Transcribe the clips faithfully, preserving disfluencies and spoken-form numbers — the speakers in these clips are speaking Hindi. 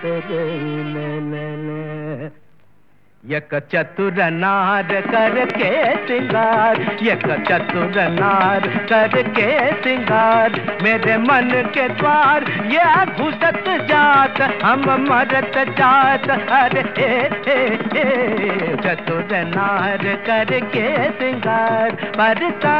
एक चतुर नार करके सिंगार, एक चतुर नार करके सिंगार, मेरे मन के द्वार ये घुसत जात, हम मरत जात। अरे हे हे हे चतुर नार करके सिंगार, परता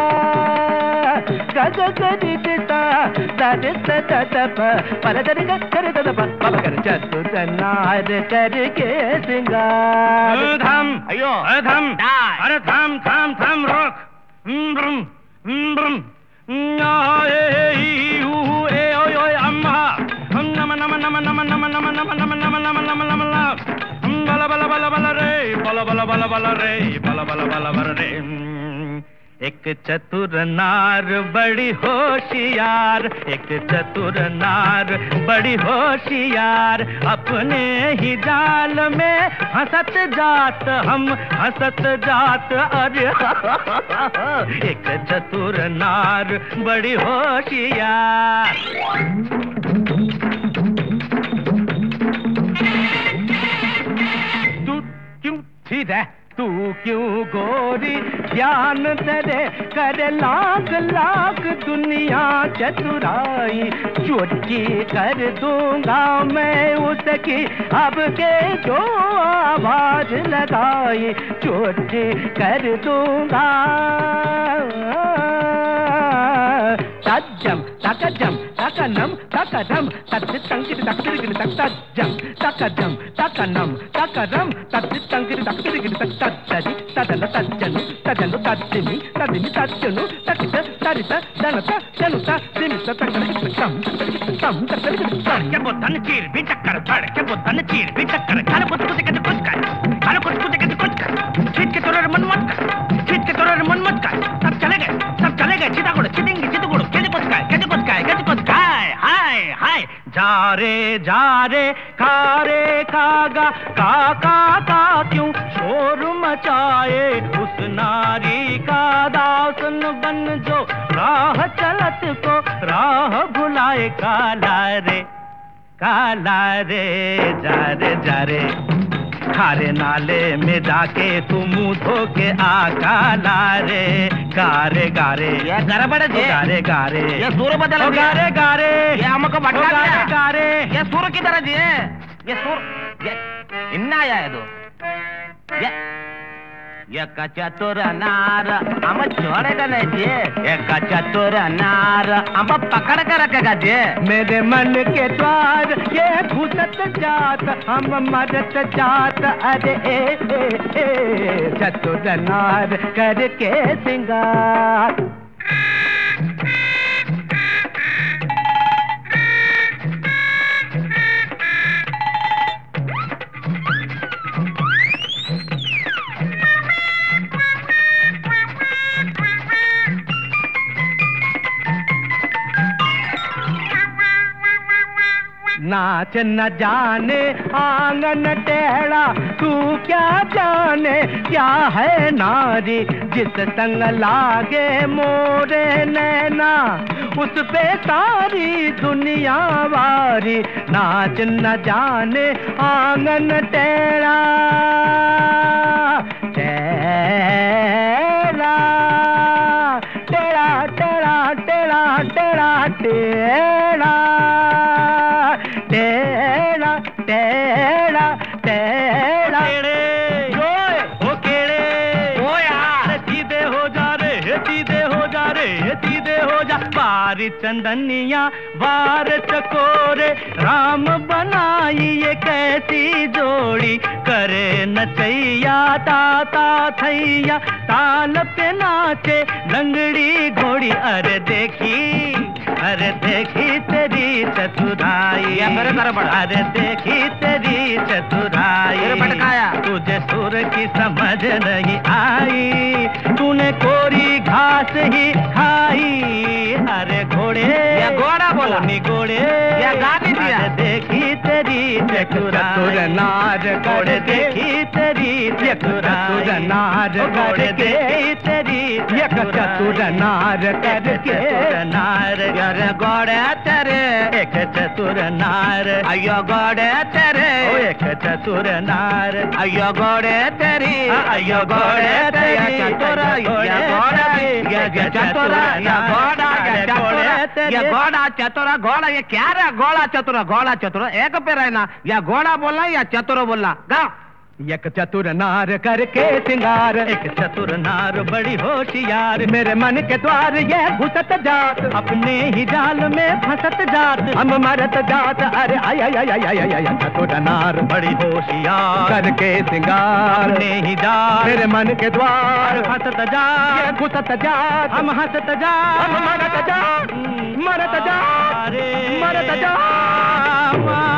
गग गरि दिता दरित ददप पर दरि कर ददप बाबा कर चतुर नार करके सिंगार। थम अयो थम अरे थम थम थम रोक ब्रम ब्रम ए यू ए ओय ओय अम्मा नम नम नम नम नम नम नम नम नम नम नम नम बला बला बला बला रे बला बला बला बला रे बला बला बला बला रे। एक चतुर नार बड़ी होशियार, एक चतुर नार बड़ी होशियार, अपने ही जाल में हंसत जात, हम हंसत जात। अरे एक चतुर नार बड़ी होशियार। तू क्यों ठीक है, तू क्यों गोरी ध्यान तेरे कर लाख लाख दुनिया चतुराई, चोरी कर दूंगा मैं उसकी अब के जो आवाज लगाई, चोरी कर दूंगा। तज्जम तकजम तकनम तकदम तज तंकिर तकदिर तकजम तकजम तकनम तकदम तज तंकिर तकदिर तकजि तदन तज्जनु तदनु तज्जिमि तदिमि तज्जनु तकित तरित दनत जनुत दिमित तकन तम तम तकन तम के बोतन चीर भी चक्कर पड़ के बोतन चीर भी चक्कर खाने कुछ कुछ के कुछ कर खाने कुछ कुछ के कुछ कर छीट के तोरे मन मत कर छीट के तोरे मन मत कर। सब चले गए सब चले गए चिता गुड़ चिटिंगी चित गुड़ के कुछ काय के कुछ काय के कुछ काय हाय हाय जा रे जा रे खा रे खागा का का का क्यों शोर मचाए उस नारी का दासन बन जो राह चलत को राह भुलाए। काला रे काला रे जा रे जा रे खारे नाले में जाके तू मुंह धो के आ। काला रे गारे गारे ये गड़बड़ है गारे गारे ये सूर बदल गारे गारे ये हमको बटका गारे गारे ये सूर की तरह जी है ये सूर ये इन्ना आया है तो ये ये चतुर नार हम छोड़ेगा नहीं जी, एक चतुर नार हम पकड़ कर रखेगा जी, मेरे मन के द्वार ये घुसत जात, हम मरत जात। अरे ए ए ए चतुर नार करके सिंगार। नाच न जाने आंगन टेढ़ा, तू क्या जाने क्या है नारी, जिस संग लागे मोरे नैना उस पे सारी दुनिया वारी। नाच न जाने आंगन टेढ़ा टेढ़ा टेढ़ा टेढ़ा टेढ़ा टेढ़ा टेढ़ा टेढ़ा टेढ़ा टेढ़ा ओ केड़े ओ यार सीधे हो जा रे सीधे हो जा रे सीधे हो जा। बारी चंदनिया बार चकोरे राम बनाई ये कैसी जोड़ी, करे नचैया ताता थैया ताल पे नाचे लंगड़ी घोड़ी। अरे देखी अरे देखी तेरी चतुराई, अरे देखी तेरी चतुराई, तुझे सुर की समझ नहीं आई, तूने कोरी घास ही खाई। अरे घोड़े या घोड़ा बोला नी घोड़े या गाने दिया। देखी तेरी चतुराई नार घोड़े देखी तेरी चतुराई नार घोड़े देखी तेरी चतुर नार करके नार घोड़े तेरे एक चतुर नार अयो गोड़े तेरे एक चतुर नार अयो गोड़े तेरी अयो गोड़े तेरी चतुर ये गोड़ा ये चतुर ये गोड़ा ये चतुर ये गोड़ा चतुर गोड़ा ये क्या रे गोड़ा चतुर गोड़ा चतुर एक पे रहना या घोड़ा बोलना या चतुर बोलना गा एक चतुर नार करके सिंगार एक चतुर नार बड़ी होशियार मेरे मन के द्वार ये घुसत जात अपने ही जाल में फंसत जात हम मरत जात अरे आय आय आय आय आय आय चतुर नार बड़ी होशियार करके सिंगार अपने ही जाल मेरे मन के द्वार फंसत जात ये घुसत जात हम हंसत जात हम मरत जात मरत जात मरत जात